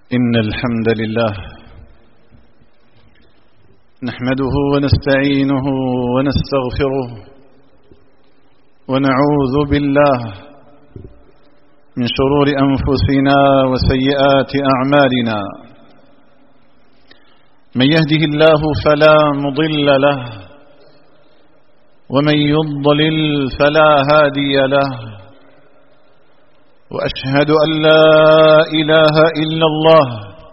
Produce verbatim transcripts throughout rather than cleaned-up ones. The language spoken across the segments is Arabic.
إن الحمد لله نحمده ونستعينه ونستغفره ونعوذ بالله من شرور أنفسنا وسيئات أعمالنا. من يهده الله فلا مضل له ومن يضلل فلا هادي له، وأشهد أن لا إله إلا الله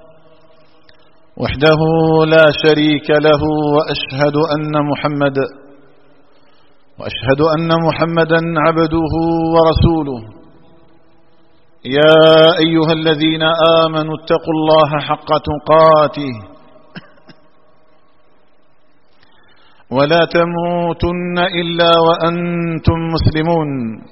وحده لا شريك له، وأشهد أن محمد وأشهد أن محمدا عبده ورسوله. يا أيها الذين آمنوا اتقوا الله حق تقاته ولا تموتن إلا وأنتم مسلمون.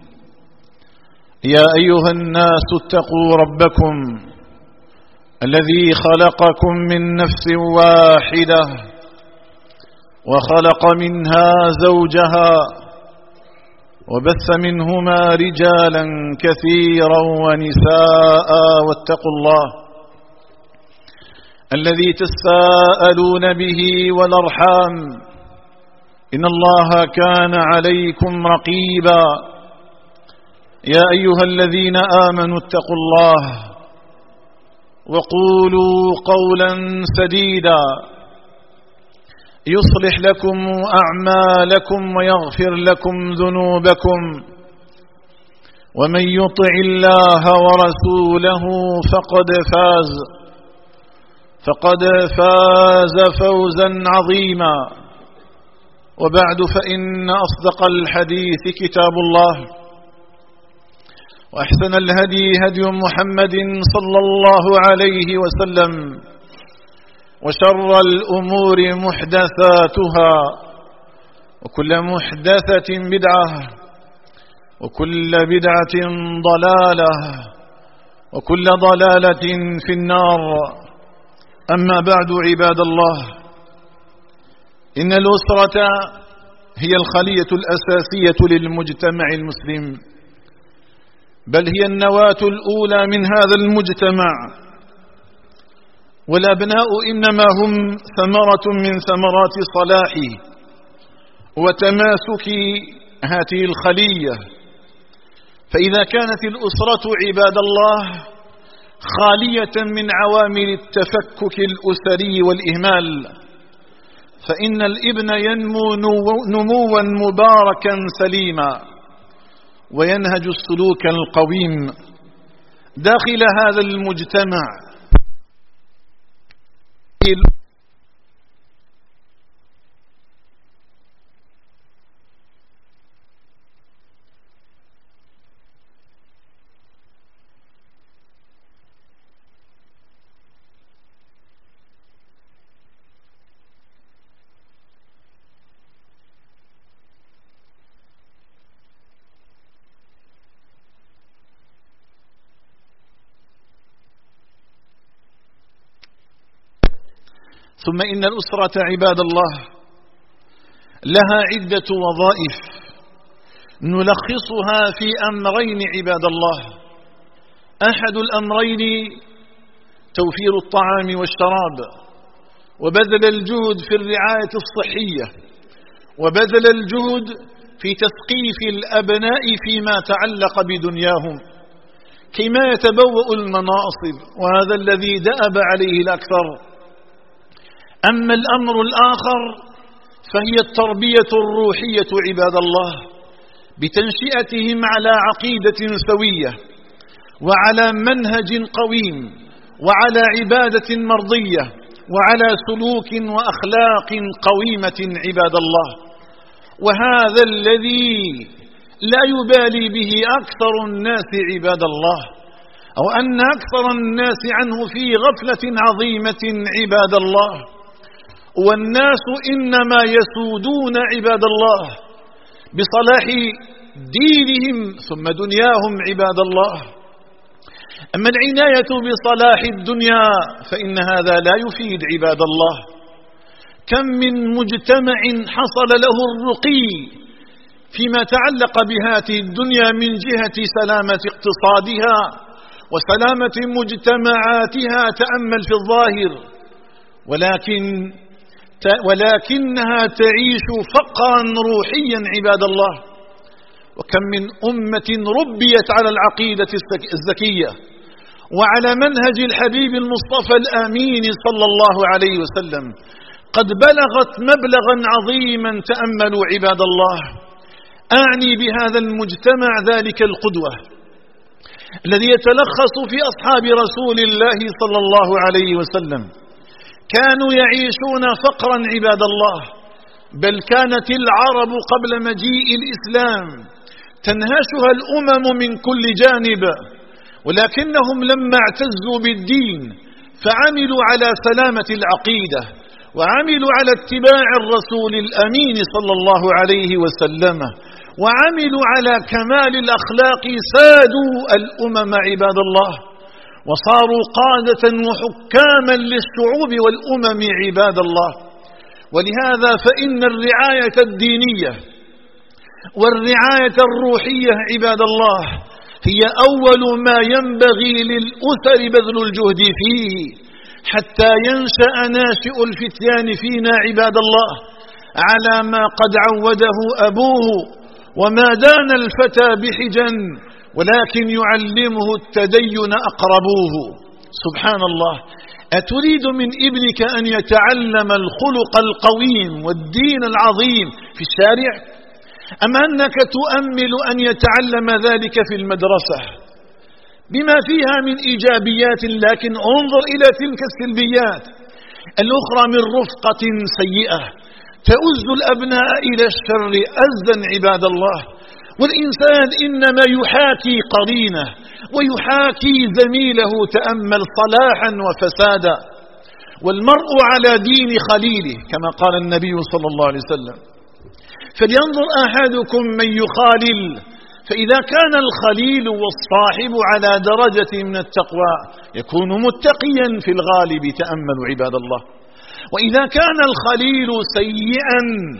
يا أيها الناس اتقوا ربكم الذي خلقكم من نفس واحدة وخلق منها زوجها وبث منهما رجالا كثيرا ونساء، واتقوا الله الذي تساءلون به والأرحام إن الله كان عليكم رقيبا. يا أيها الذين آمنوا اتقوا الله وقولوا قولا سديدا يصلح لكم أعمالكم ويغفر لكم ذنوبكم، ومن يطع الله ورسوله فقد فاز فقد فاز فوزا عظيما. وبعد، فإن أصدق الحديث كتاب الله، وأحسن الهدي هدي محمد صلى الله عليه وسلم، وشر الأمور محدثاتها، وكل محدثة بدعة، وكل بدعة ضلالة، وكل ضلالة في النار. أما بعد، عباد الله، إن الأسرة هي الخلية الأساسية للمجتمع المسلم، بل هي النواة الأولى من هذا المجتمع، والأبناء إنما هم ثمرة من ثمرات صلاحه وتماسك هذه الخلية. فإذا كانت الأسرة عباد الله خالية من عوامل التفكك الأسري والإهمال، فإن الابن ينمو نموا مباركا سليما، وينهج السلوك القويم داخل هذا المجتمع. ثم إن الأسرة عباد الله لها عدة وظائف نلخصها في أمرين عباد الله. أحد الأمرين توفير الطعام والشراب، وبذل الجهد في الرعاية الصحية، وبذل الجهد في تثقيف الأبناء فيما تعلق بدنياهم كيما يتبوأ المناصب، وهذا الذي دأب عليه الأكثر. أما الأمر الآخر فهي التربية الروحية عباد الله، بتنشئتهم على عقيدة سوية، وعلى منهج قويم، وعلى عبادة مرضية، وعلى سلوك وأخلاق قويمة عباد الله. وهذا الذي لا يبالي به أكثر الناس عباد الله، أو أن أكثر الناس عنه في غفلة عظيمة عباد الله. والناس إنما يسودون عباد الله بصلاح دينهم ثم دنياهم عباد الله. أما العناية بصلاح الدنيا فإن هذا لا يفيد عباد الله. كم من مجتمع حصل له الرقي فيما تعلق بهذه الدنيا من جهة سلامة اقتصادها وسلامة مجتمعاتها تأمل في الظاهر، ولكن ولكنها تعيش فقرا روحيا عباد الله. وكم من أمة ربيت على العقيدة الزكية وعلى منهج الحبيب المصطفى الأمين صلى الله عليه وسلم، قد بلغت مبلغا عظيما. تأملوا عباد الله، أعني بهذا المجتمع ذلك القدوة الذي يتلخص في أصحاب رسول الله صلى الله عليه وسلم. كانوا يعيشون فقرا عباد الله، بل كانت العرب قبل مجيء الإسلام تنهشها الأمم من كل جانب، ولكنهم لما اعتزوا بالدين فعملوا على سلامة العقيدة، وعملوا على اتباع الرسول الأمين صلى الله عليه وسلم، وعملوا على كمال الأخلاق، سادوا الأمم عباد الله، وصاروا قادة وحكاما للشعوب والأمم عباد الله. ولهذا فإن الرعاية الدينية والرعاية الروحية عباد الله هي أول ما ينبغي للأسر بذل الجهد فيه، حتى ينشأ ناشئ الفتيان فينا عباد الله على ما قد عوده أبوه، وما دان الفتى بحجا ولكن يعلمه التدين أقربوه. سبحان الله، أتريد من ابنك أن يتعلم الخلق القويم والدين العظيم في الشارع، أم أنك تؤمل أن يتعلم ذلك في المدرسة بما فيها من إيجابيات؟ لكن انظر إلى تلك السلبيات الأخرى من رفقة سيئة تؤز الأبناء إلى الشر أزا عباد الله. والإنسان إنما يحاكي قرينه ويحاكي زميله، تأمل صلاحا وفسادا. والمرء على دين خليله كما قال النبي صلى الله عليه وسلم، فلينظر أحدكم من يخالل، فإذا كان الخليل والصاحب على درجة من التقوى يكون متقيا في الغالب. تأملوا عباد الله. وإذا كان الخليل سيئا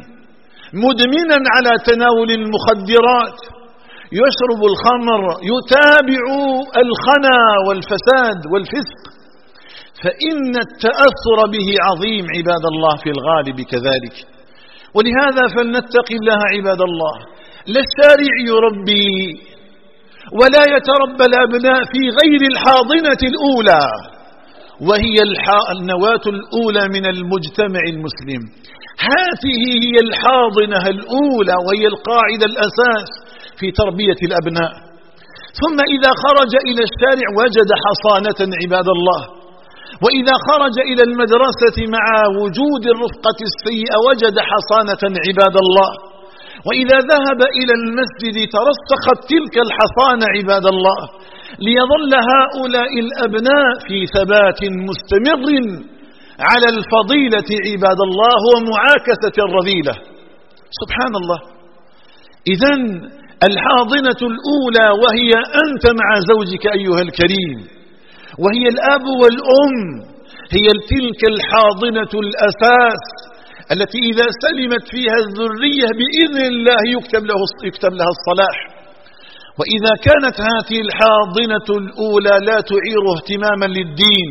مدمنا على تناول المخدرات، يشرب الخمر، يتابع الخنا والفساد والفسق، فإن التأثر به عظيم عباد الله في الغالب كذلك. ولهذا فلنتق الله عباد الله. لا الشارع يربي ولا يتربى الأبناء في غير الحاضنة الأولى، وهي النواة الأولى من المجتمع المسلم. هذه هي الحاضنة الأولى، وهي القاعدة الأساس في تربية الأبناء. ثم إذا خرج إلى الشارع وجد حصانة عباد الله، وإذا خرج إلى المدرسة مع وجود الرفقة السيئة وجد حصانة عباد الله، وإذا ذهب إلى المسجد ترسخت تلك الحصانة عباد الله، ليظل هؤلاء الأبناء في ثبات مستمر على الفضيلة عباد الله ومعاكسة الرذيلة. سبحان الله. إذن الحاضنة الأولى وهي أنت مع زوجك أيها الكريم، وهي الأب والأم، هي تلك الحاضنة الأساس التي إذا سلمت فيها الذرية بإذن الله يكتب, له يكتب لها الصلاح. وإذا كانت هذه الحاضنة الأولى لا تعير اهتماما للدين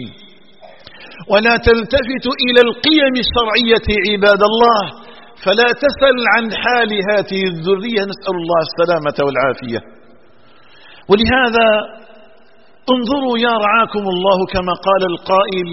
ولا تلتفت إلى القيم الشرعية عباد الله، فلا تسل عن حال هذه الذرية، نسأل الله السلامة والعافية. ولهذا انظروا يا رعاكم الله كما قال القائل: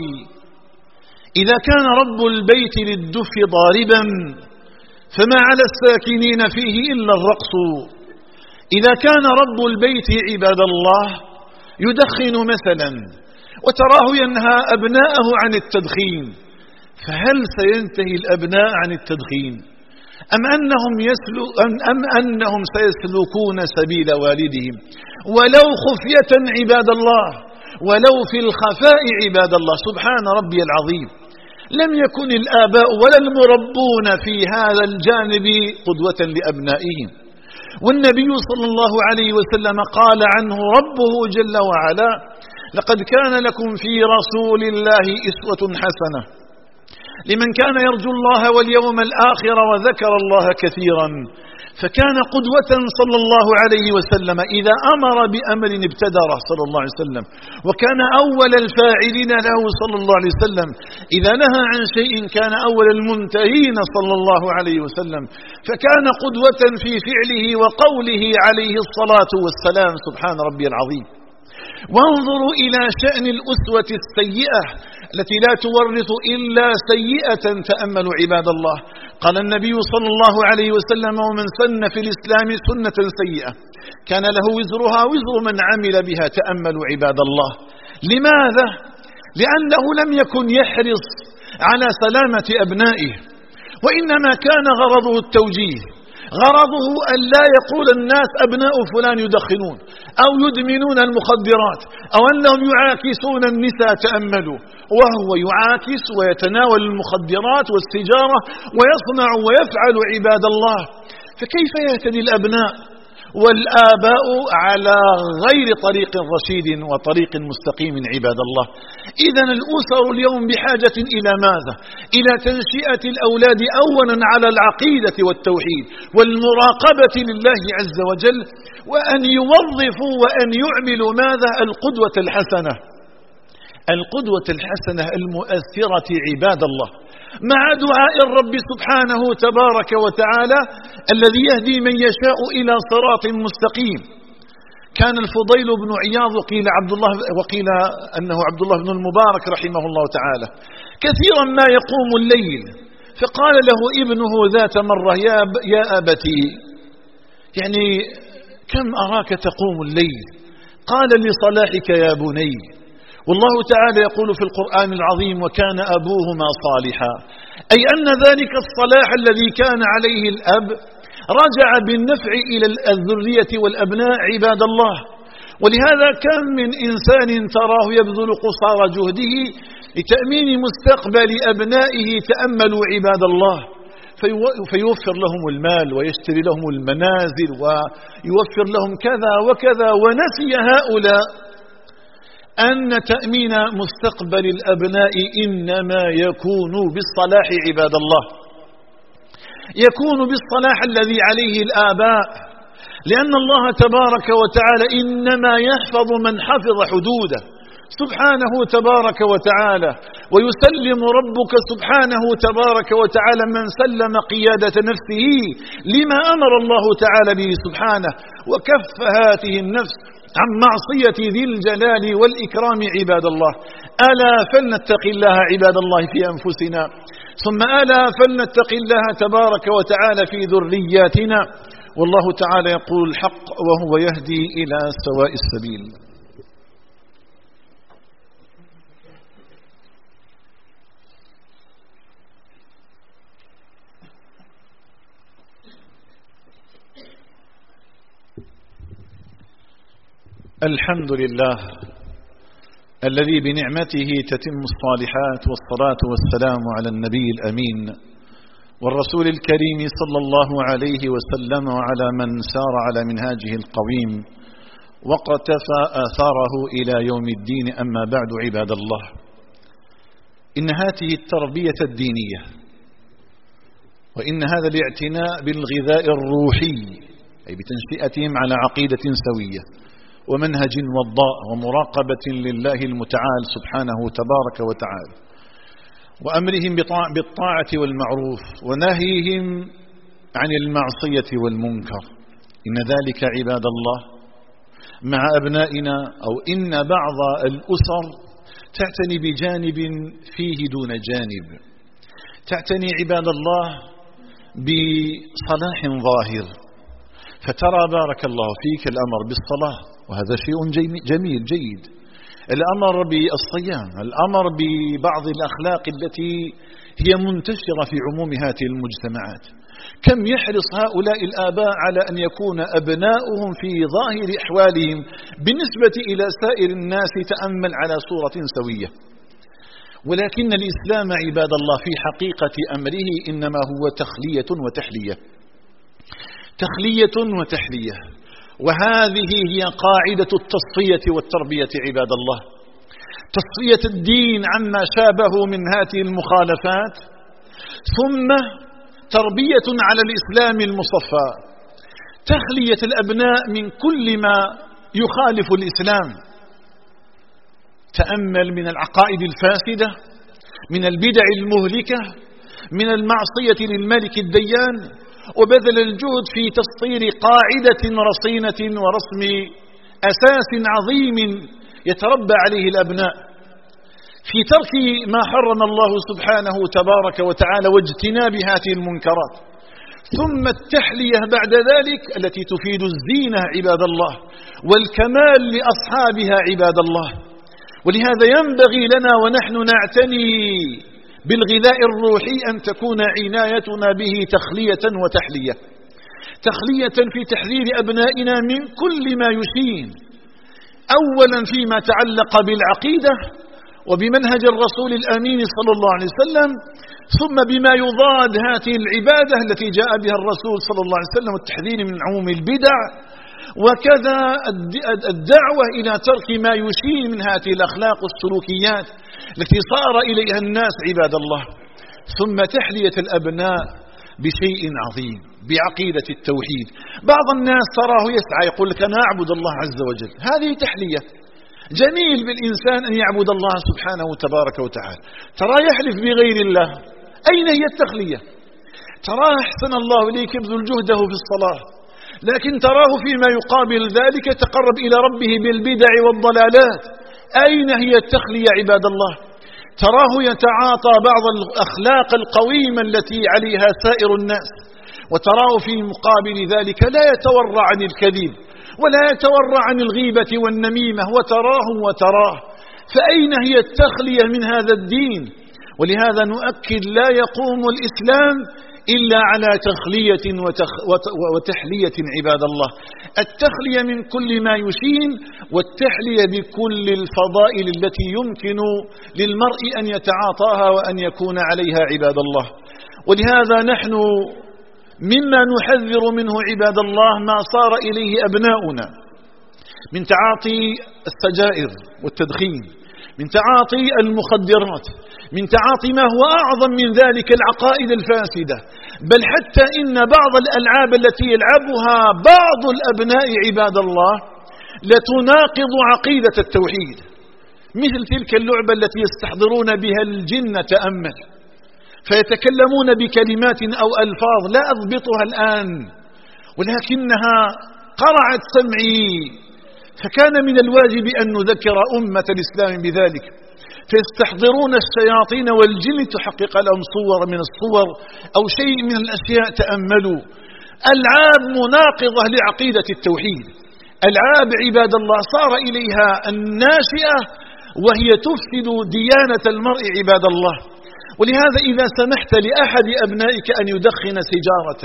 إذا كان رب البيت للدف ضاربا فما على الساكنين فيه إلا الرقص. إذا كان رب البيت عباد الله يدخن مثلا وتراه ينهى أبناءه عن التدخين، فهل سينتهي الأبناء عن التدخين أم أنهم, يسلو أم أنهم سيسلكون سبيل والدهم ولو خفية عباد الله، ولو في الخفاء عباد الله؟ سبحان ربي العظيم. لم يكن الآباء ولا المربون في هذا الجانب قدوة لأبنائهم. والنبي صلى الله عليه وسلم قال عنه ربه جل وعلا: لقد كان لكم في رسول الله أسوة حسنة لمن كان يرجو الله واليوم الآخر وذكر الله كثيرا. فكان قدوة صلى الله عليه وسلم إذا أمر بأمر ابتدره صلى الله عليه وسلم، وكان أول الفاعلين له صلى الله عليه وسلم. إذا نهى عن شيء كان أول المنتهين صلى الله عليه وسلم. فكان قدوة في فعله وقوله عليه الصلاة والسلام، سبحان ربي العظيم. وانظروا إلى شأن الأسوة السيئة التي لا تورث إلا سيئة. تأملوا عباد الله. قال النبي صلى الله عليه وسلم: ومن سن في الإسلام سنة سيئة كان له وزرها وزر من عمل بها. تأملوا عباد الله. لماذا؟ لأنه لم يكن يحرص على سلامة أبنائه، وإنما كان غرضه التوجيه، غرضه أن لا يقول الناس أبناء فلان يدخنون أو يدمنون المخدرات أو أنهم يعاكسون النساء. تأملوا، وهو يعاكس ويتناول المخدرات والسجارة ويصنع ويفعل عباد الله. فكيف يهتدي الأبناء والآباء على غير طريق رشيد وطريق مستقيم عباد الله؟ إذن الأسر اليوم بحاجة إلى ماذا؟ إلى تنشئة الأولاد أولا على العقيدة والتوحيد والمراقبة لله عز وجل، وأن يوظفوا وأن يعملوا ماذا؟ القدوة الحسنة، القدوة الحسنة المؤثرة عباد الله، مع دعاء الرب سبحانه تبارك وتعالى الذي يهدي من يشاء إلى صراط مستقيم. كان الفضيل بن عياض قيل عبد الله وقيل أنه عبد الله بن المبارك رحمه الله تعالى كثيرا ما يقوم الليل، فقال له ابنه ذات مرة: يا, يا أبتي، يعني كم أراك تقوم الليل؟ قال: لصلاحك يا بني. والله تعالى يقول في القرآن العظيم: وكان أبوهما صالحا، أي أن ذلك الصلاح الذي كان عليه الأب رجع بالنفع إلى الذرية والأبناء عباد الله. ولهذا كم من إنسان تراه يبذل قصارى جهده لتأمين مستقبل أبنائه. تأملوا عباد الله. فيوفر لهم المال ويشتري لهم المنازل ويوفر لهم كذا وكذا، ونسي هؤلاء أن تأمين مستقبل الأبناء إنما يكون بالصلاح عباد الله، يكون بالصلاح الذي عليه الآباء، لأن الله تبارك وتعالى إنما يحفظ من حفظ حدوده سبحانه تبارك وتعالى، ويسلم ربك سبحانه تبارك وتعالى من سلم قيادة نفسه لما أمر الله تعالى به سبحانه، وكف هذه النفس عن معصية ذي الجلال والإكرام عباد الله. ألا فلنتق الله عباد الله في أنفسنا، ثم ألا فلنتق الله تبارك وتعالى في ذرياتنا. والله تعالى يقول الحق وهو يهدي إلى سواء السبيل. الحمد لله الذي بنعمته تتم الصالحات، والصلاة والسلام على النبي الأمين والرسول الكريم صلى الله عليه وسلم وعلى من سار على منهاجه القويم وقتفى آثاره إلى يوم الدين. أما بعد عباد الله، إن هذه التربية الدينية وإن هذا الاعتناء بالغذاء الروحي، أي بتنشئتهم على عقيدة سوية ومنهج وضاء ومراقبة لله المتعال سبحانه تبارك وتعالى، وأمرهم بالطاعة والمعروف ونهيهم عن المعصية والمنكر، إن ذلك عباد الله مع أبنائنا أو إن بعض الأسر تعتني بجانب فيه دون جانب، تعتني عباد الله بصلاح ظاهر، فترى بارك الله فيك الأمر بالصلاة، وهذا شيء جميل جيد، الأمر بالصيام، الأمر ببعض الأخلاق التي هي منتشرة في عموم هذه المجتمعات. كم يحرص هؤلاء الآباء على أن يكون أبناؤهم في ظاهر أحوالهم بالنسبة إلى سائر الناس تأمل على صورة سوية. ولكن الإسلام عباد الله في حقيقة أمره إنما هو تخلية وتحلية، تخلية وتحلية، وهذه هي قاعدة التصفية والتربية عباد الله. تصفية الدين عما شابه من هذه المخالفات، ثم تربية على الإسلام المصفى، تخلية الأبناء من كل ما يخالف الإسلام. تأمل من العقائد الفاسدة، من البدع المهلكة، من المعصية للملك الديان، وبذل الجهد في تسطير قاعدة رصينة ورسم أساس عظيم يتربى عليه الأبناء، في ترك ما حرم الله سبحانه تبارك وتعالى واجتناب هذه المنكرات. ثم التحلية بعد ذلك التي تفيد الزينة عباد الله والكمال لأصحابها عباد الله. ولهذا ينبغي لنا ونحن نعتني بالغذاء الروحي أن تكون عنايتنا به تخلية وتحلية، تخلية في تحذير أبنائنا من كل ما يشين، أولا فيما تعلق بالعقيدة وبمنهج الرسول الأمين صلى الله عليه وسلم، ثم بما يضاد هذه العبادة التي جاء بها الرسول صلى الله عليه وسلم، والتحذير من عموم البدع، وكذا الدعوة إلى ترك ما يشين من هذه الأخلاق والسلوكيات التي صار إليها الناس عباد الله. ثم تحلية الأبناء بشيء عظيم، بعقيدة التوحيد. بعض الناس تراه يسعى يقول لك أنا أعبد الله عز وجل، هذه تحلية. جميل بالإنسان أن يعبد الله سبحانه وتبارك وتعالى، ترى يحلف بغير الله، أين هي التخلية؟ تراه أحسن الله إليك يبذل جهده في الصلاة، لكن تراه فيما يقابل ذلك يتقرب إلى ربه بالبدع والضلالات، أين هي التخلية عباد الله؟ تراه يتعاطى بعض الأخلاق القويمة التي عليها سائر الناس، وتراه في مقابل ذلك لا يتورع عن الكذب ولا يتورع عن الغيبة والنميمة، وتراه وتراه، فأين هي التخلية من هذا الدين؟ ولهذا نؤكد لا يقوم الإسلام إلا على تخلية وتخ وتحلية عباد الله، التخلية من كل ما يشين، والتحلية بكل الفضائل التي يمكن للمرء أن يتعاطاها وأن يكون عليها عباد الله. ولهذا نحن مما نحذر منه عباد الله ما صار إليه أبناؤنا من تعاطي السجائر والتدخين، من تعاطي المخدرات، من تعاطي ما هو أعظم من ذلك العقائد الفاسدة، بل حتى إن بعض الألعاب التي يلعبها بعض الأبناء عباد الله لتناقض عقيدة التوحيد، مثل تلك اللعبة التي يستحضرون بها الجن. تأمل، فيتكلمون بكلمات أو ألفاظ لا أضبطها الآن، ولكنها قرعت سمعي، فكان من الواجب أن نذكر أمة الإسلام بذلك. فيستحضرون الشياطين والجن تحقق لهم صور من الصور أو شيء من الأشياء. تأملوا، ألعاب مناقضة لعقيدة التوحيد، ألعاب عباد الله صار إليها الناشئة وهي تفسد ديانة المرء عباد الله. ولهذا إذا سمحت لأحد أبنائك أن يدخن سيجارة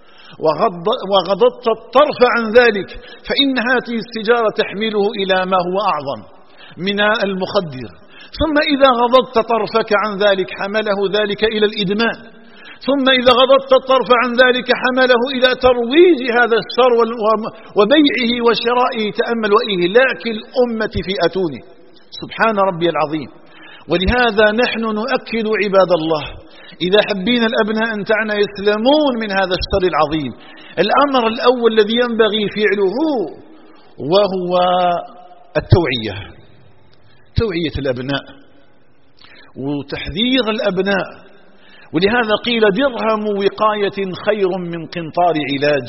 وغض وغضضت الطرف عن ذلك، فإن هذه السيجارة تحمله إلى ما هو أعظم من المخدر، ثم إذا غضضت طرفك عن ذلك حمله ذلك إلى الإدمان، ثم إذا غضضت الطرف عن ذلك حمله إلى ترويج هذا الشر وبيعه وشرائه. تأمل، وإهلاك الأمة في أتونه، سبحان ربي العظيم. ولهذا نحن نؤكد عباد الله إذا حبين الأبناء أن تعنا يسلمون من هذا الشر العظيم، الأمر الأول الذي ينبغي فعله وهو التوعية، توعية الأبناء وتحذير الأبناء. ولهذا قيل درهم وقاية خير من قنطار علاج.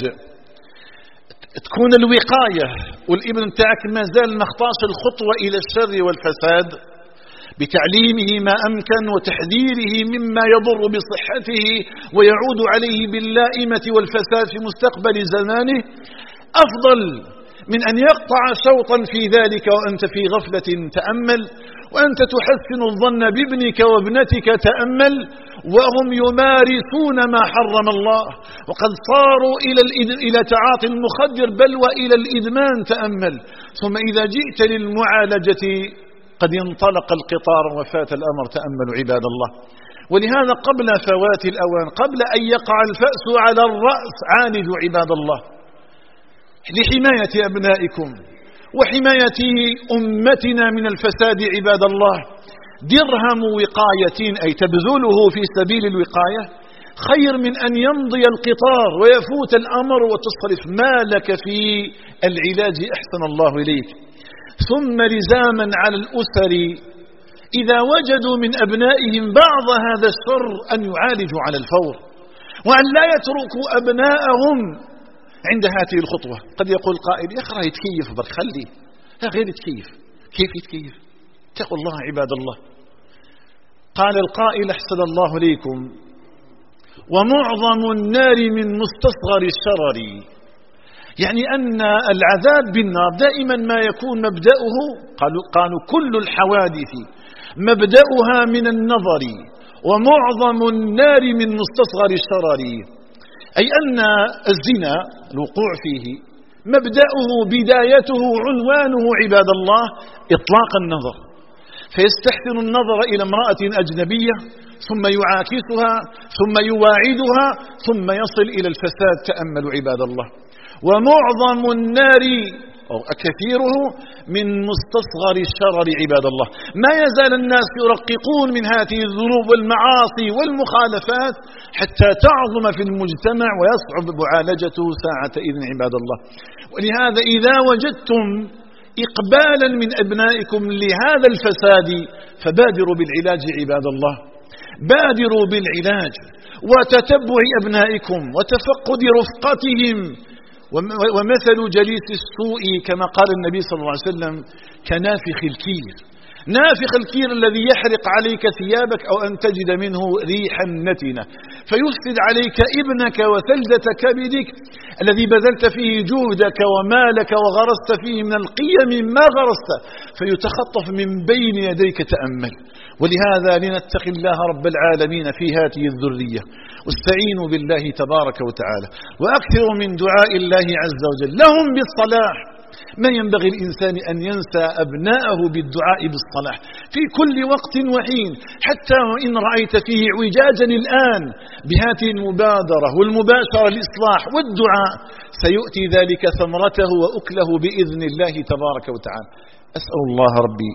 تكون الوقاية والابن تاعك ما زال مخطاش الخطوة إلى الشر والفساد بتعليمه ما أمكن وتحذيره مما يضر بصحته ويعود عليه باللائمة والفساد في مستقبل زمانه، أفضل من أن يقطع شوطا في ذلك وأنت في غفلة. تأمل، وأنت تحسن الظن بابنك وابنتك. تأمل، وهم يمارسون ما حرم الله، وقد صاروا إلى إلى تعاطي المخدر بل وإلى الإدمان. تأمل، ثم إذا جئت للمعالجة قد انطلق القطار وفات الأمر. تأمل عباد الله. ولهذا قبل فوات الأوان، قبل أن يقع الفأس على الرأس، عالجوا عباد الله لحماية أبنائكم وحماية أمتنا من الفساد عباد الله. درهم وقاية أي تبذله في سبيل الوقاية خير من أن يمضي القطار ويفوت الأمر وتصرف مالك في العلاج أحسن الله إليك. ثم لزاما على الأسر إذا وجدوا من أبنائهم بعض هذا الشر أن يعالجوا على الفور، وأن لا يتركوا أبنائهم عند هذه الخطوة. قد يقول قائل يقرأ يتكيف بل خلي، لا غير يتكيف. كيف يتكيف؟ اتقوا الله عباد الله. قال القائل أحسن الله ليكم: ومعظم النار من مستصغر الشرر، يعني أن العذاب بالنار دائما ما يكون مبدأه، قالوا, قالوا كل الحوادث مبدأها من النظر، ومعظم النار من مستصغر الشرر، أي أن الزنا الوقوع فيه مبدأه بدايته عنوانه عباد الله إطلاق النظر، فيستحسن النظر إلى امرأة أجنبية ثم يعاكسها ثم يواعدها ثم يصل إلى الفساد. تأملوا عباد الله. ومعظم النار أو كثيره من مستصغر الشرر عباد الله. ما يزال الناس يرققون من هذه الذنوب والمعاصي والمخالفات حتى تعظم في المجتمع ويصعب معالجته ساعة إذن عباد الله. ولهذا إذا وجدتم إقبالا من أبنائكم لهذا الفساد فبادروا بالعلاج عباد الله، بادروا بالعلاج وتتبع أبنائكم وتفقد رفقتهم. ومثل جليس السوء كما قال النبي صلى الله عليه وسلم كنافخ الكير، نافخ الكير الذي يحرق عليك ثيابك أو أن تجد منه ريحا نتنة فيفسد عليك ابنك وثلجة كبدك الذي بذلت فيه جهدك ومالك وغرست فيه من القيم ما غرست فيتخطف من بين يديك. تأمل. ولهذا لنتقي الله رب العالمين في هذه الذرية، واستعينوا بالله تبارك وتعالى، وأكثروا من دعاء الله عز وجل لهم بالصلاح. ما ينبغي الإنسان أن ينسى أبناءه بالدعاء بالصلاح في كل وقت وحين، حتى وإن رأيت فيه اعوجاجا الآن بهذه المبادرة والمباشرة للإصلاح والدعاء سيؤتي ذلك ثمرته وأكله بإذن الله تبارك وتعالى. أسأل الله ربي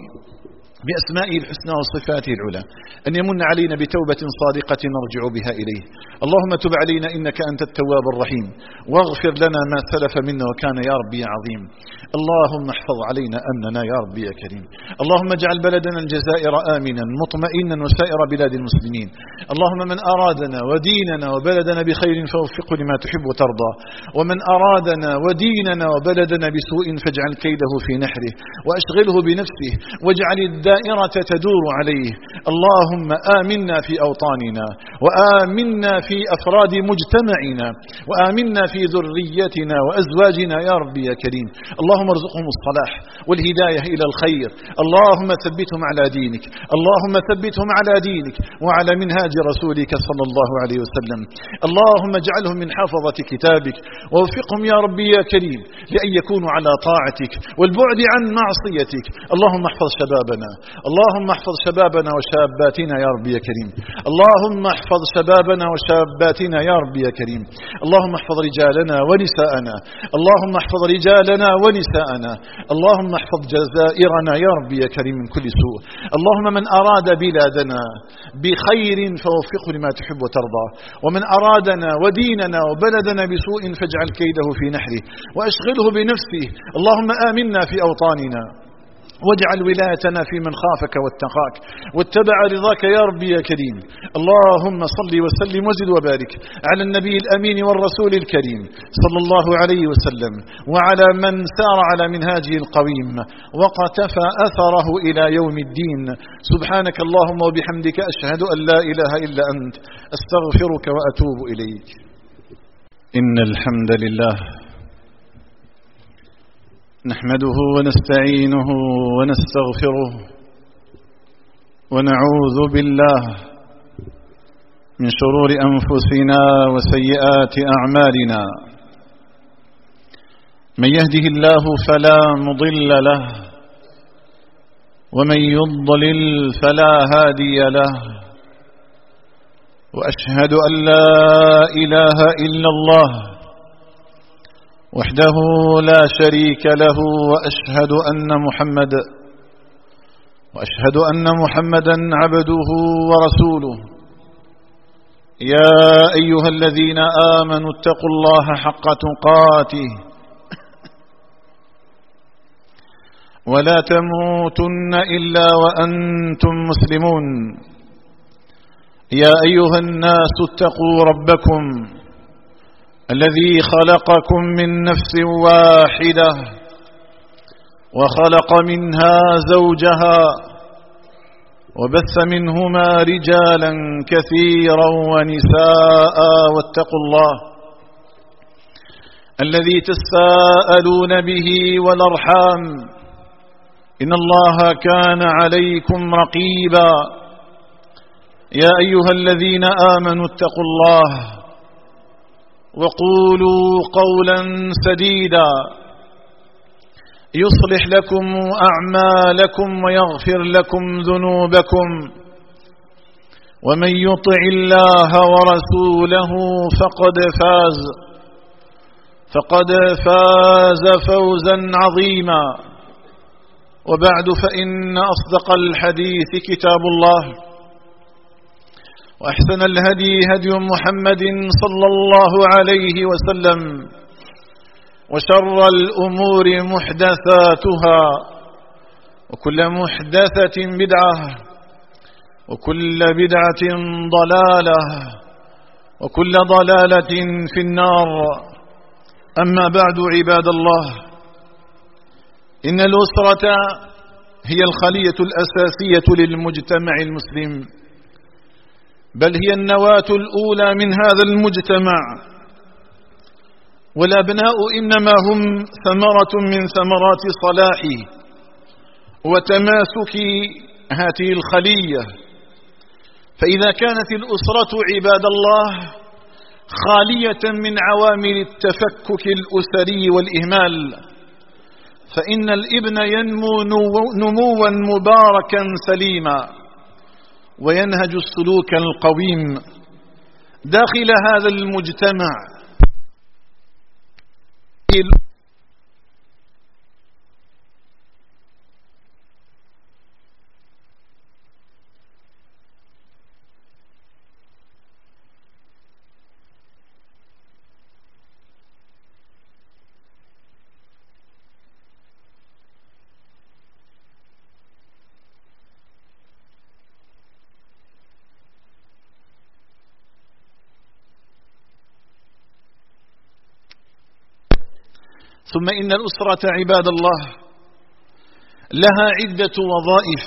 بأسمائه الحسنى وصفاته العلى أن يمن علينا بتوبة صادقة نرجع بها إليه. اللهم تب علينا إنك أنت التواب الرحيم، واغفر لنا ما سلف منا وكان يا ربي عظيم. اللهم احفظ علينا أمننا يا ربي يا كريم. اللهم اجعل بلدنا الجزائر آمنا مطمئنا وسائر بلاد المسلمين. اللهم من أرادنا وديننا وبلدنا بخير فوفقه لما تحب وترضى، ومن أرادنا وديننا وبلدنا بسوء فاجعل كيده في نحره وأشغله بنفسه واجعل الدائرة تدور عليه. اللهم آمنا في أوطاننا، وآمنا في أفراد مجتمعنا، وآمنا في ذريتنا وأزواجنا يا ربي يا كريم. اللهم ارزقهم الصلاح والهداية إلى الخير. اللهم ثبتهم على دينك، اللهم ثبتهم على دينك وعلى منهاج رسولك صلى الله عليه وسلم. اللهم اجعلهم من حافظة كتابك، ووفقهم يا ربي يا كريم لأن يكونوا على طاعتك والبعد عن معصيتك. اللهم احفظ شبابنا، اللهم احفظ شبابنا وشاباتنا يا ربي يا كريم. اللهم احفظ شبابنا وشاباتنا يا ربي يا كريم. اللهم احفظ رجالنا ونساءنا، اللهم احفظ رجالنا ونساءنا. اللهم احفظ جزائرنا يا ربي يا كريم من كل سوء. اللهم من أراد بلادنا بخير فوفقه لما تحب وترضى، ومن أرادنا وديننا وبلدنا بسوء فاجعل كيده في نحره وأشغله بنفسه. اللهم آمنا في أوطاننا، واجعل ولايتنا في من خافك واتقاك واتبع رضاك يا ربي يا كريم. اللهم صل وسلم وزد وبارك على النبي الأمين والرسول الكريم صلى الله عليه وسلم، وعلى من سار على منهاجه القويم وقتفى أثره إلى يوم الدين. سبحانك اللهم وبحمدك أشهد أن لا إله إلا أنت أستغفرك وأتوب إليك. إن الحمد لله نحمده ونستعينه ونستغفره ونعوذ بالله من شرور أنفسنا وسيئات أعمالنا. من يهده الله فلا مضل له، ومن يضلل فلا هادي له، وأشهد أن لا إله إلا الله وحده لا شريك له، وأشهد أن محمد وأشهد أن محمدا عبده ورسوله. يا أيها الذين آمنوا اتقوا الله حق تقاته ولا تموتن إلا وأنتم مسلمون. يا أيها الناس اتقوا ربكم الذي خلقكم من نفس واحدة وخلق منها زوجها وبث منهما رجالا كثيرا ونساء، واتقوا الله الذي تساءلون به والأرحام إن الله كان عليكم رقيبا. يا أيها الذين آمنوا اتقوا الله وقولوا قولا سديدا يصلح لكم أعمالكم ويغفر لكم ذنوبكم، ومن يطع الله ورسوله فقد فاز فقد فاز فوزا عظيما. وبعد، فإن أصدق الحديث كتاب الله، وأحسن الهدي هدي محمد صلى الله عليه وسلم، وشر الأمور محدثاتها، وكل محدثة بدعة، وكل بدعة ضلالة، وكل ضلالة في النار. أما بعد، عباد الله، إن الأسرة هي الخلية الأساسية للمجتمع المسلم، بل هي النواة الأولى من هذا المجتمع، والأبناء إنما هم ثمرة من ثمرات صلاحه وتماسك هذه الخلية. فإذا كانت الأسرة عباد الله خالية من عوامل التفكك الأسري والإهمال، فإن الابن ينمو نموا مباركا سليما، وينهج السلوك القويم داخل هذا المجتمع. ثم إن الأسرة عباد الله لها عدة وظائف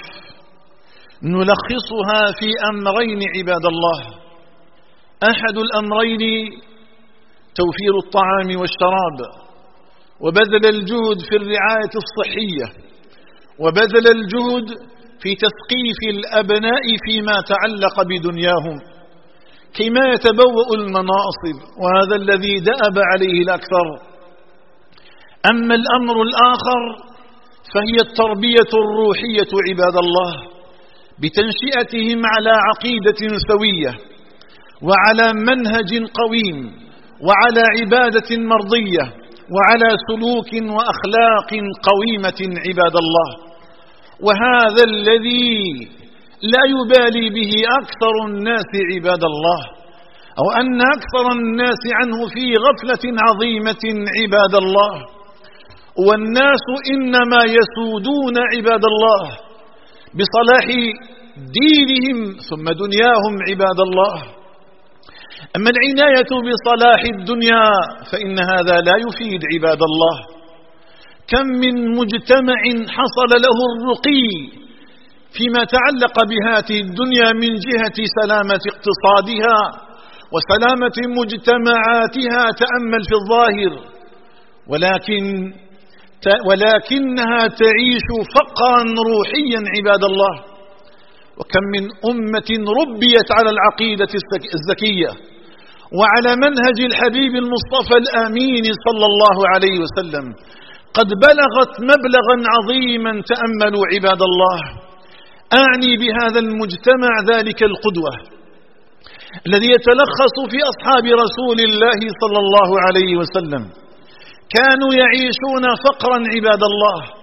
نلخصها في أمرين عباد الله. أحد الأمرين توفير الطعام والشراب، وبذل الجهد في الرعاية الصحية، وبذل الجهد في تثقيف الأبناء فيما تعلق بدنياهم كيما يتبوأ المناصب، وهذا الذي دأب عليه الأكثر. أما الأمر الآخر فهي التربية الروحية عباد الله، بتنشئتهم على عقيدة سوية، وعلى منهج قويم، وعلى عبادة مرضية، وعلى سلوك وأخلاق قويمة عباد الله. وهذا الذي لا يبالي به أكثر الناس عباد الله، أو أن أكثر الناس عنه في غفلة عظيمة عباد الله. والناس إنما يسودون عباد الله بصلاح دينهم ثم دنياهم عباد الله. أما العناية بصلاح الدنيا فإن هذا لا يفيد عباد الله. كم من مجتمع حصل له الرقي فيما تعلق بهذه الدنيا من جهة سلامة اقتصادها وسلامة مجتمعاتها، تأمل في الظاهر، ولكن ولكنها تعيش فقرا روحيا عباد الله. وكم من أمة ربيت على العقيدة الزكية وعلى منهج الحبيب المصطفى الأمين صلى الله عليه وسلم، قد بلغت مبلغا عظيما. تأملوا عباد الله، أعني بهذا المجتمع ذلك القدوة الذي يتلخص في أصحاب رسول الله صلى الله عليه وسلم. كانوا يعيشون فقرا عباد الله،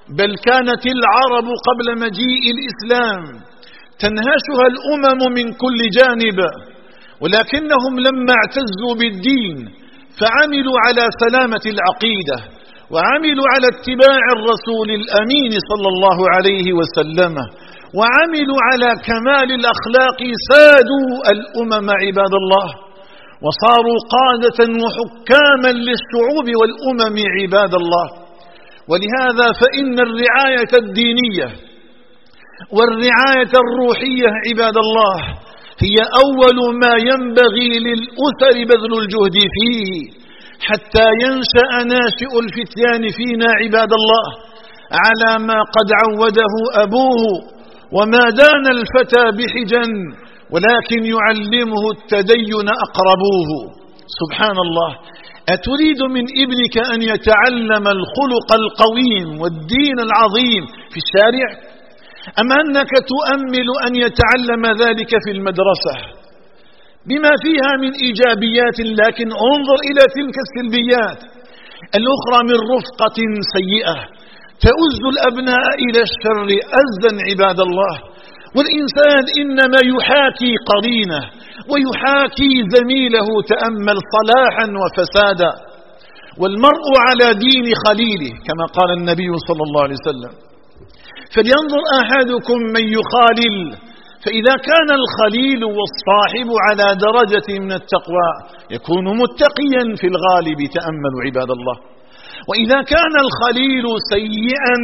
بل كانت العرب قبل مجيء الإسلام تنهشها الأمم من كل جانب، ولكنهم لما اعتزوا بالدين فعملوا على سلامة العقيدة، وعملوا على اتباع الرسول الأمين صلى الله عليه وسلم، وعملوا على كمال الأخلاق، سادوا الأمم عباد الله، وصاروا قادة وحكاما للشعوب والأمم عباد الله. ولهذا فإن الرعاية الدينية والرعاية الروحية عباد الله هي أول ما ينبغي للأسر بذل الجهد فيه، حتى ينشأ ناشئ الفتيان فينا عباد الله على ما قد عوده أبوه، وما دان الفتى بحجا ولكن يعلمه التدين أقربوه. سبحان الله، أتريد من ابنك أن يتعلم الخلق القويم والدين العظيم في الشارع، أم أنك تؤمل أن يتعلم ذلك في المدرسة بما فيها من إيجابيات؟ لكن انظر إلى تلك السلبيات الأخرى من رفقة سيئة تؤز الأبناء إلى الشر أزا عباد الله. والإنسان إنما يحاكي قرينه ويحاكي زميله، تأمل صلاحا وفسادا، والمرء على دين خليله كما قال النبي صلى الله عليه وسلم. فلينظر أحدكم من يخالل، فإذا كان الخليل والصاحب على درجة من التقوى يكون متقيا في الغالب، تأملوا عباد الله. وإذا كان الخليل سيئا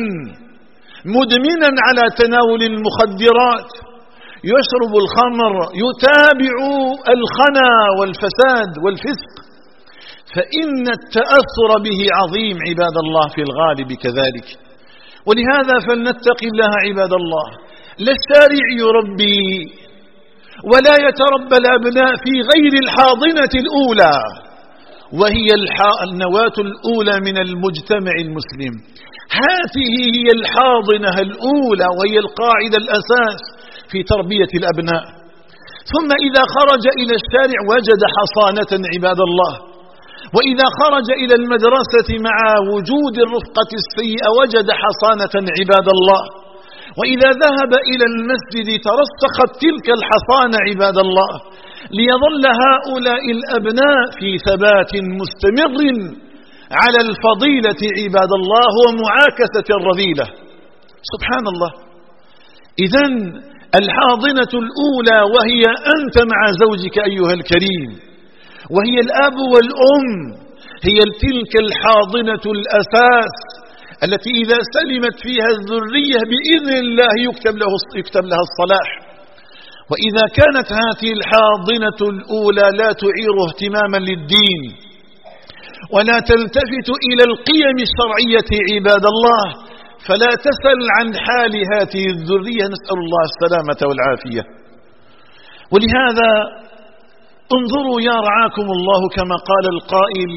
مدمنا على تناول المخدرات، يشرب الخمر، يتابع الخنا والفساد والفسق، فإن التأثر به عظيم عباد الله في الغالب كذلك. ولهذا فلنتقي الله عباد الله، لا الشارع يربي ولا يتربى الأبناء في غير الحاضنة الأولى، وهي النواة الأولى من المجتمع المسلم. هذه هي الحاضنة الأولى، وهي القاعدة الأساس في تربية الأبناء. ثم إذا خرج إلى الشارع وجد حصانة عباد الله، وإذا خرج إلى المدرسة مع وجود الرفقة السيئة وجد حصانة عباد الله، وإذا ذهب إلى المسجد ترسخت تلك الحصانة عباد الله، ليظل هؤلاء الأبناء في ثبات مستمر على الفضيلة عباد الله ومعاكسة الرذيلة. سبحان الله. إذن الحاضنة الأولى وهي أنت مع زوجك أيها الكريم، وهي الأب والأم، هي تلك الحاضنة الأساس التي إذا سلمت فيها الذرية بإذن الله يكتب, له يكتب لها الصلاح. وإذا كانت هذه الحاضنة الأولى لا تعير اهتماما للدين ولا تلتفت إلى القيم الشرعية عباد الله، فلا تسل عن حال هذه الذرية، نسأل الله السلامة والعافية. ولهذا انظروا يا رعاكم الله كما قال القائل: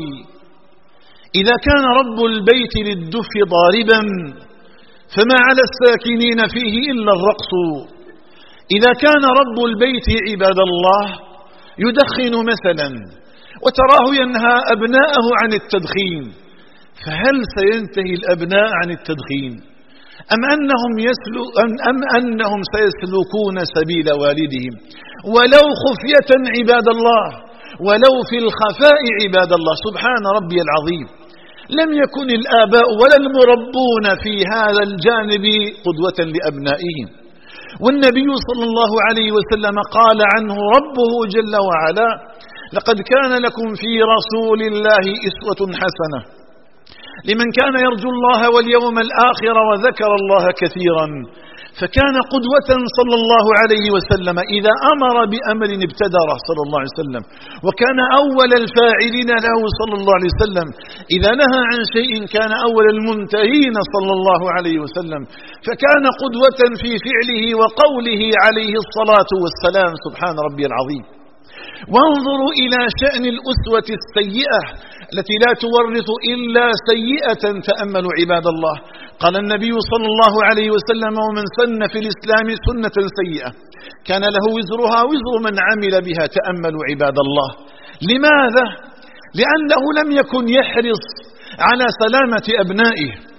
إذا كان رب البيت للدف ضاربا فما على الساكنين فيه إلا الرقص. إذا كان رب البيت عباد الله يدخن مثلا وتراه ينهى أبناءه عن التدخين، فهل سينتهي الأبناء عن التدخين أم أنهم, يسلو أم أنهم سيسلكون سبيل والدهم ولو خفية عباد الله، ولو في الخفاء عباد الله؟ سبحان ربي العظيم. لم يكن الآباء ولا المربون في هذا الجانب قدوة لأبنائهم، والنبي صلى الله عليه وسلم قال عنه ربه جل وعلا: لقد كان لكم في رسول الله أسوة حسنة لمن كان يرجو الله واليوم الآخر وذكر الله كثيرا. فكان قدوة صلى الله عليه وسلم إذا أمر بأمر ابتدره صلى الله عليه وسلم، وكان أول الفاعلين له صلى الله عليه وسلم. إذا نهى عن شيء كان أول المنتهين صلى الله عليه وسلم، فكان قدوة في فعله وقوله عليه الصلاة والسلام. سبحان ربي العظيم. وانظروا إلى شأن الأسوة السيئة التي لا تورث إلا سيئة. تأملوا عباد الله، قال النبي صلى الله عليه وسلم: ومن سن في الإسلام سنة سيئة كان له وزرها وزر من عمل بها. تأملوا عباد الله. لماذا؟ لأنه لم يكن يحرص على سلامة أبنائه،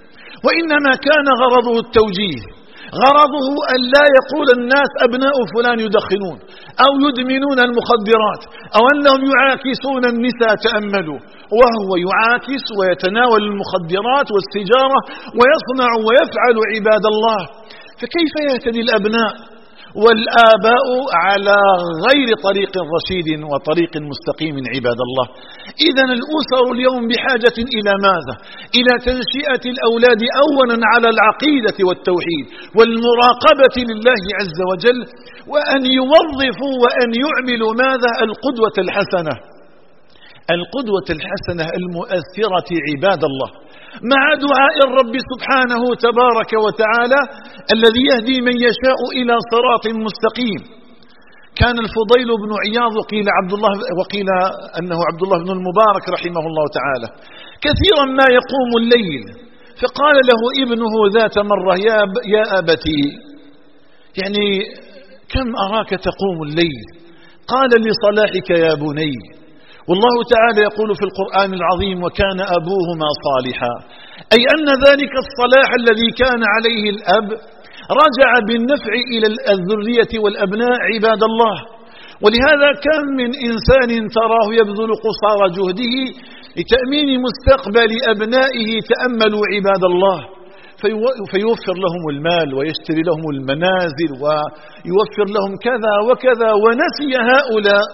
وإنما كان غرضه التوجيه، غرضه أن لا يقول الناس أبناء فلان يدخنون أو يدمنون المخدرات أو أنهم يعاكسون النساء، تأملوا، وهو يعاكس ويتناول المخدرات والسجارة ويصنع ويفعل عباد الله. فكيف يهتدي الأبناء والآباء على غير طريق رشيد وطريق مستقيم عباد الله؟ إذن الأسر اليوم بحاجة إلى ماذا؟ إلى تنشئة الأولاد أولا على العقيدة والتوحيد والمراقبة لله عز وجل، وأن يوظفوا وأن يعملوا ماذا؟ القدوة الحسنة، القدوة الحسنة المؤثرة عباد الله، مع دعاء الرب سبحانه تبارك وتعالى الذي يهدي من يشاء إلى صراط مستقيم. كان الفضيل بن عياض وقيل عبد الله وقيل أنه عبد الله بن المبارك رحمه الله تعالى كثيرا ما يقوم الليل، فقال له ابنه ذات مرة: يا, يا أبتي، يعني كم أراك تقوم الليل؟ قال: لصلاحك يا بني. والله تعالى يقول في القرآن العظيم: وكان أبوهما صالحا، أي أن ذلك الصلاح الذي كان عليه الأب رجع بالنفع إلى الذرية والأبناء عباد الله. ولهذا كم من إنسان تراه يبذل قصارى جهده لتأمين مستقبل أبنائه، تأملوا عباد الله، فيوفر لهم المال ويشتري لهم المنازل ويوفر لهم كذا وكذا، ونسي هؤلاء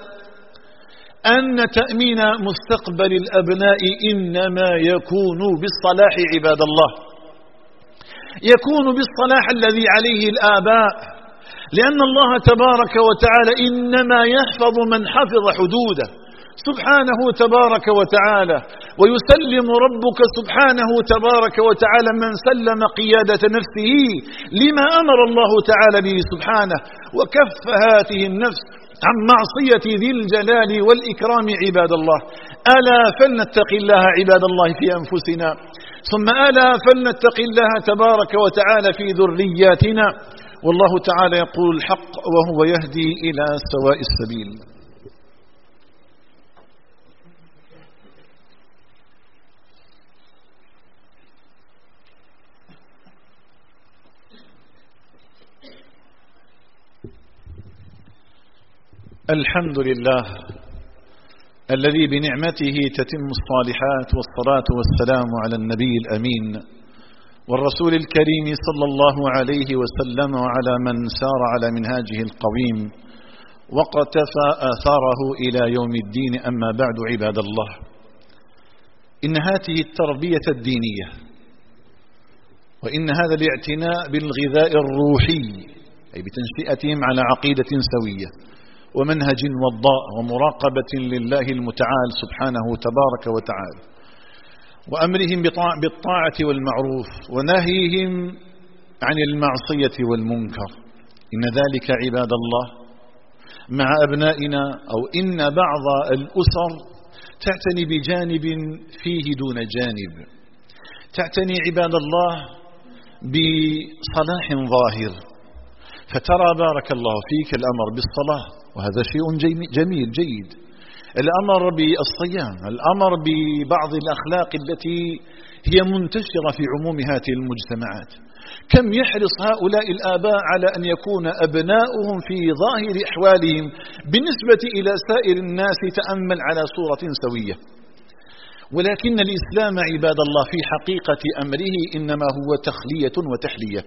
أن تأمين مستقبل الأبناء إنما يكون بالصلاح عباد الله، يكون بالصلاح الذي عليه الآباء، لأن الله تبارك وتعالى إنما يحفظ من حفظ حدوده سبحانه تبارك وتعالى، ويسلم ربك سبحانه تبارك وتعالى من سلم قيادة نفسه لما أمر الله تعالى به سبحانه، وكف هاته النفس عن معصية ذي الجلال والإكرام عباد الله. ألا فلنتق الله عباد الله في أنفسنا، ثم ألا فلنتق الله تبارك وتعالى في ذرياتنا، والله تعالى يقول الحق وهو يهدي إلى سواء السبيل. الحمد لله الذي بنعمته تتم الصالحات، والصلاة والسلام على النبي الأمين والرسول الكريم صلى الله عليه وسلم، وعلى من سار على منهاجه القويم وقتفى آثاره إلى يوم الدين. أما بعد عباد الله، إن هذه التربية الدينية وإن هذا الاعتناء بالغذاء الروحي، أي بتنشئتهم على عقيدة سوية ومنهج وضاء ومراقبة لله المتعال سبحانه تبارك وتعالى، وأمرهم بالطاعة والمعروف ونهيهم عن المعصية والمنكر، إن ذلك عباد الله مع أبنائنا أو إن بعض الأسر تعتني بجانب فيه دون جانب، تعتني عباد الله بصلاح ظاهر، فترى بارك الله فيك الأمر بالصلاة، وهذا شيء جميل جيد، الأمر بالصيام، الأمر ببعض الأخلاق التي هي منتشرة في عموم هذه المجتمعات. كم يحرص هؤلاء الآباء على أن يكون أبناؤهم في ظاهر أحوالهم بالنسبة إلى سائر الناس تأمل على صورة سوية، ولكن الإسلام عباد الله في حقيقة أمره إنما هو تخلية وتحلية،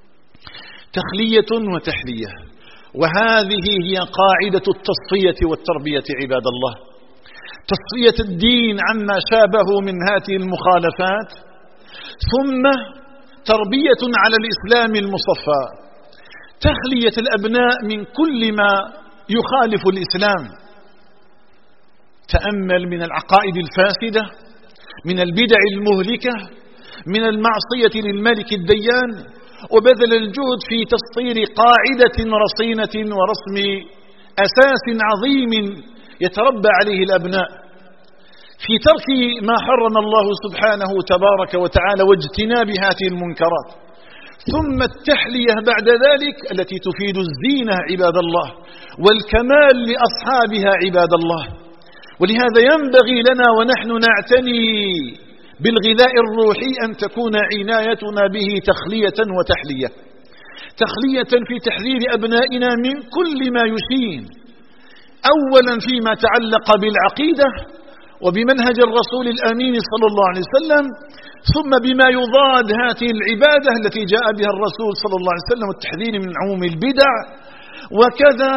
تخلية وتحلية، وهذه هي قاعدة التصفية والتربية عباد الله، تصفية الدين عما شابه من هذه المخالفات، ثم تربية على الإسلام المصفى، تخلية الأبناء من كل ما يخالف الإسلام، تأمل من العقائد الفاسدة، من البدع المهلكة، من المعصية للملك الديان، وبذل الجهد في تسطير قاعدة رصينة ورسم أساس عظيم يتربى عليه الأبناء، في ترك ما حرم الله سبحانه تبارك وتعالى واجتناب هذه المنكرات، ثم التحلية بعد ذلك التي تفيد الزينة عباد الله والكمال لأصحابها عباد الله. ولهذا ينبغي لنا ونحن نعتني بالغذاء الروحي أن تكون عنايتنا به تخلية وتحلية. تخلية في تحذير أبنائنا من كل ما يشين، أولا فيما تعلق بالعقيدة وبمنهج الرسول الأمين صلى الله عليه وسلم، ثم بما يضاد هذه العبادة التي جاء بها الرسول صلى الله عليه وسلم والتحذير من عموم البدع، وكذا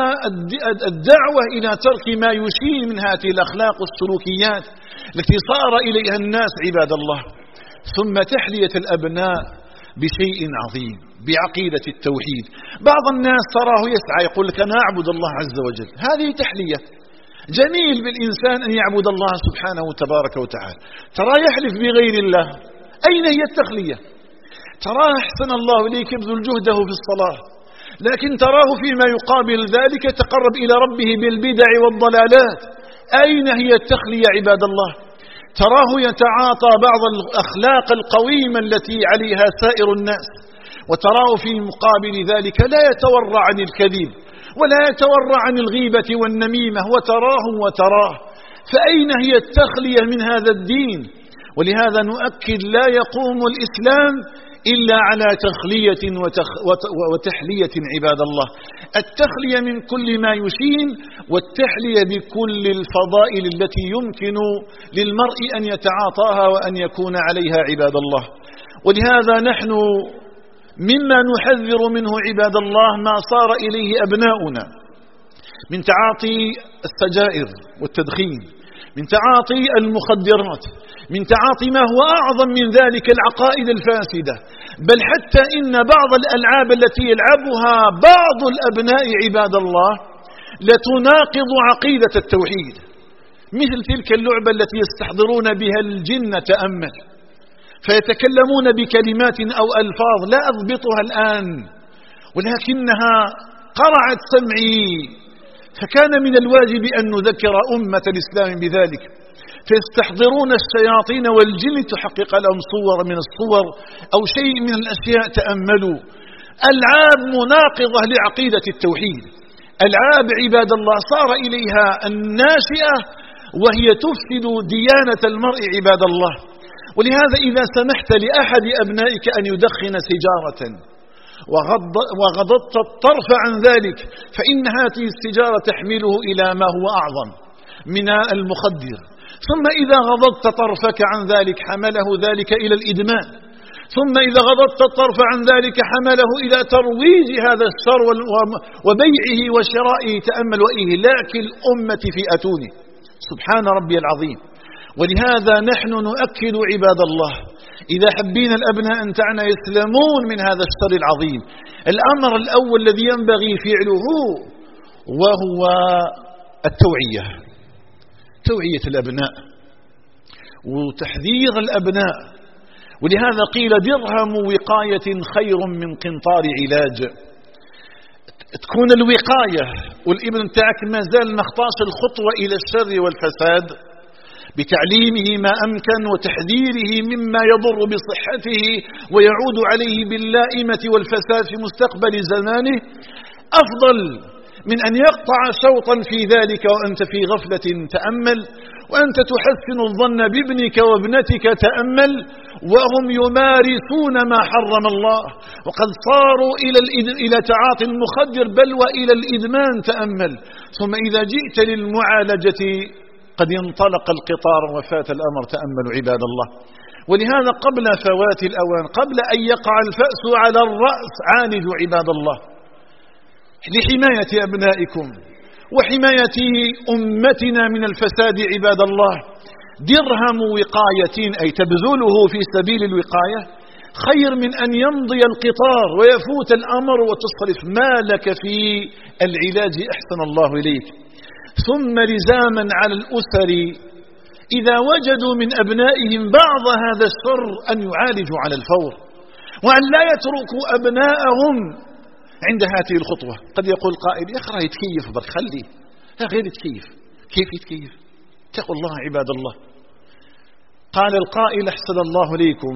الدعوة إلى ترك ما يشين من هذه الأخلاق والسلوكيات التي صار إليها الناس عباد الله. ثم تحلية الأبناء بشيء عظيم، بعقيدة التوحيد. بعض الناس تراه يسعى يقول لك أنا أعبد الله عز وجل، هذه تحلية. جميل بالإنسان أن يعبد الله سبحانه وتبارك وتعالى، ترى يحلف بغير الله، أين هي التخلية؟ تراه أحسن الله إليك يبذل جهده في الصلاة، لكن تراه فيما يقابل ذلك تقرب إلى ربه بالبدع والضلالات، أين هي التخلية عباد الله؟ تراه يتعاطى بعض الأخلاق القويمة التي عليها سائر الناس، وتراه في مقابل ذلك لا يتورع عن الكذب ولا يتورع عن الغيبة والنميمة، وتراه وتراه. فأين هي التخلية من هذا الدين؟ ولهذا نؤكد لا يقوم الإسلام إلا على تخلية وتخ وتحلية عباد الله. التخلية من كل ما يشين، والتحلية بكل الفضائل التي يمكن للمرء أن يتعاطاها وأن يكون عليها عباد الله. ولهذا نحن مما نحذر منه عباد الله ما صار إليه أبناؤنا من تعاطي السجائر والتدخين، من تعاطي المخدرات، من تعاطي ما هو أعظم من ذلك العقائد الفاسدة، بل حتى إن بعض الألعاب التي يلعبها بعض الأبناء عباد الله لتناقض عقيدة التوحيد، مثل تلك اللعبة التي يستحضرون بها الجن. تأمل، فيتكلمون بكلمات أو ألفاظ لا أضبطها الآن، ولكنها قرعت سمعي، فكان من الواجب أن نذكر أمة الإسلام بذلك. فيستحضرون الشياطين والجن تحقق لهم صور من الصور أو شيء من الأشياء. تأملوا، ألعاب مناقضة لعقيدة التوحيد، ألعاب عباد الله صار إليها الناشئة وهي تفسد ديانة المرء عباد الله. ولهذا إذا سمحت لأحد أبنائك أن يدخن سيجارة وغض وغضضت الطرف عن ذلك، فإن هذه السيجارة تحمله إلى ما هو أعظم من المخدر، ثم إذا غضضت طرفك عن ذلك حمله ذلك إلى الإدمان، ثم إذا غضضت الطرف عن ذلك حمله إلى ترويج هذا الشر وبيعه وشرائه. تأمل، وإهلاك الأمة في أتونه. سبحان ربي العظيم. ولهذا نحن نؤكد عباد الله إذا حبينا الأبناء أن تعنا يسلمون من هذا الشر العظيم، الأمر الأول الذي ينبغي فعله وهو التوعية، توعية الأبناء وتحذير الأبناء. ولهذا قيل درهم وقاية خير من قنطار علاج. تكون الوقاية والابن تاعك ما زال مخطاش الخطوة إلى الشر والفساد بتعليمه ما أمكن وتحذيره مما يضر بصحته ويعود عليه باللائمة والفساد في مستقبل زمانه، أفضل من أن يقطع شوطا في ذلك وأنت في غفلة. تأمل، وأنت تحسن الظن بابنك وابنتك. تأمل، وهم يمارسون ما حرم الله، وقد صاروا إلى إلى تعاطي المخدر بل وإلى الإدمان. تأمل، ثم إذا جئت للمعالجة قد ينطلق القطار وفات الأمر. تأملوا عباد الله. ولهذا قبل فوات الأوان، قبل أن يقع الفأس على الرأس، عالجوا عباد الله لحماية أبنائكم وحماية أمتنا من الفساد عباد الله. درهم وقاية أي تبذله في سبيل الوقاية خير من أن يمضي القطار ويفوت الأمر وتصرف مالك في العلاج. أحسن الله إليك. ثم لزاما على الأسر إذا وجدوا من أبنائهم بعض هذا الشر أن يعالجوا على الفور، وأن لا يتركوا أبنائهم عند هذه الخطوة. قد يقول قائل يا أخي يتكيف برك، خليه لا غير يتكيف. كيف يتكيف؟ اتقوا الله عباد الله. قال القائل أحسن الله ليكم: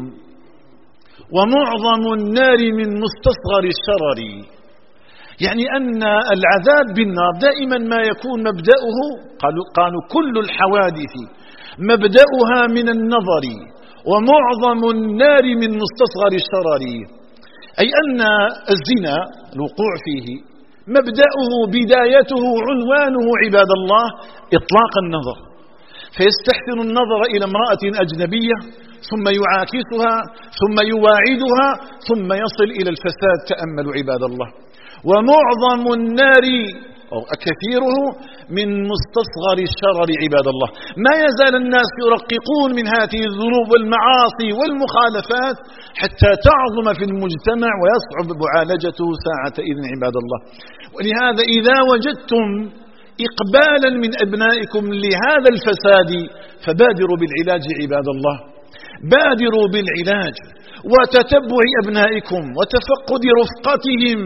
ومعظم النار من مستصغر الشرر، يعني أن العذاب بالنار دائما ما يكون مبدأه، قالوا, قالوا كل الحوادث مبدأها من النظر ومعظم النار من مستصغر الشرر، أي أن الزنا الوقوع فيه مبدأه بدايته عنوانه عباد الله إطلاق النظر، فيستحسن النظر إلى امرأة أجنبية ثم يعاكسها ثم يواعدها ثم يصل إلى الفساد. تأملوا عباد الله. ومعظم النار أو كثيره من مستصغر الشرر عباد الله. ما يزال الناس يرققون من هذه الذنوب والمعاصي والمخالفات حتى تعظم في المجتمع ويصعب معالجته ساعة إذن عباد الله. ولهذا إذا وجدتم إقبالا من أبنائكم لهذا الفساد فبادروا بالعلاج عباد الله، بادروا بالعلاج وتتبع أبنائكم وتفقد رفقتهم.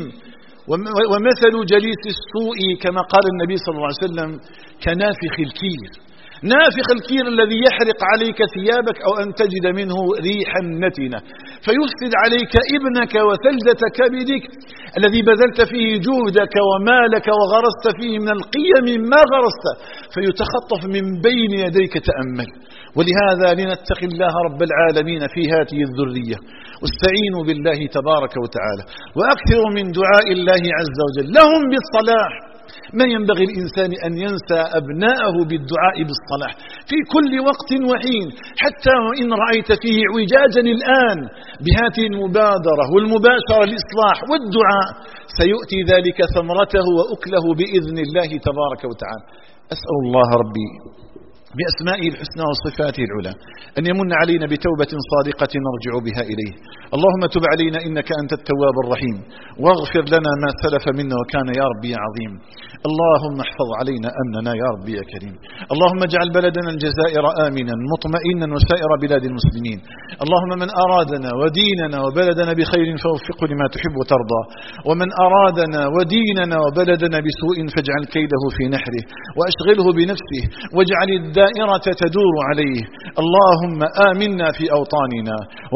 ومثل جليس السوء كما قال النبي صلى الله عليه وسلم كنافخ الكير، نافخ الكير الذي يحرق عليك ثيابك أو أن تجد منه ريحا نتنة فيفسد عليك ابنك وثلجة كبدك الذي بذلت فيه جهدك ومالك وغرست فيه من القيم ما غرست فيتخطف من بين يديك. تأمل. ولهذا لنتقي الله رب العالمين في هذه الذرية، واستعينوا بالله تبارك وتعالى وأكثروا من دعاء الله عز وجل لهم بالصلاح. ما ينبغي الإنسان أن ينسى أبناءه بالدعاء بالصلاح في كل وقت وحين، حتى وإن رأيت فيه اعوجاجا الآن بهذه المبادرة والمباشرة للإصلاح والدعاء سيؤتي ذلك ثمرته وأكله بإذن الله تبارك وتعالى. أسأل الله ربي بأسمائه الحسنى وصفاته العلى أن يمن علينا بتوبة صادقة نرجع بها إليه. اللهم تب علينا إنك أنت التواب الرحيم، واغفر لنا ما سلف منا وكان يا ربي عظيم. اللهم احفظ علينا أمننا يا ربي يا كريم. اللهم اجعل بلدنا الجزائر آمنا مطمئنا وسائر بلاد المسلمين. اللهم من أرادنا وديننا وبلدنا بخير فوفقه لما تحب وترضى، ومن أرادنا وديننا وبلدنا بسوء فاجعل كيده في نحره وأشغله بنفسه واجعل الدائرة تدور عليه. اللهم آمنا في أوطاننا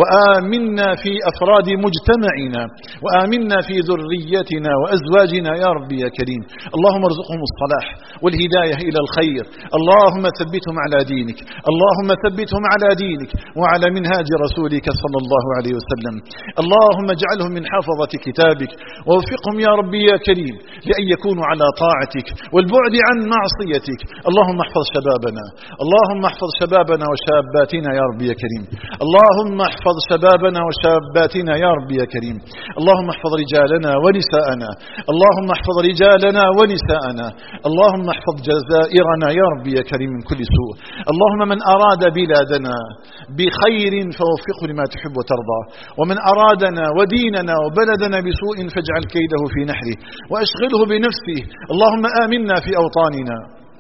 وآمنا في أفراد مجتمعنا وآمنا في ذريتنا وأزواجنا يا ربي يا كريم. اللهم ارزقهم الصلاح والهداية إلى الخير. اللهم ثبتهم على دينك، اللهم ثبتهم على دينك وعلى منهاج رسولك صلى الله عليه وسلم. اللهم اجعلهم من حافظة كتابك ووفقهم يا ربي يا كريم لأن يكونوا على طاعتك والبعد عن معصيتك. اللهم احفظ شبابنا، اللهم احفظ شبابنا وشاباتنا يا ربي يا كريم. اللهم احفظ شبابنا وشاباتنا يا ربي يا كريم. اللهم احفظ رجالنا ونساءنا، اللهم احفظ رجالنا ونساءنا. اللهم احفظ جزائرنا يا ربي يا كريم من كل سوء. اللهم من أراد بلادنا بخير فوفقه لما تحب وترضى، ومن أرادنا وديننا وبلدنا بسوء فاجعل كيده في نحره وأشغله بنفسه. اللهم آمنا في أوطاننا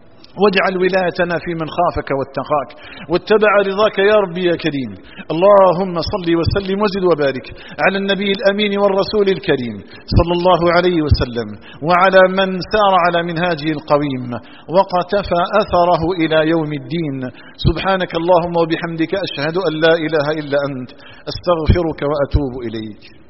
واجعل ولايتنا في من خافك واتقاك واتبع رضاك يا ربي يا كريم. اللهم صل وسلم وزد وبارك على النبي الأمين والرسول الكريم صلى الله عليه وسلم وعلى من سار على منهاجه القويم وقتفى أثره إلى يوم الدين. سبحانك اللهم وبحمدك أشهد أن لا إله إلا أنت أستغفرك وأتوب إليك.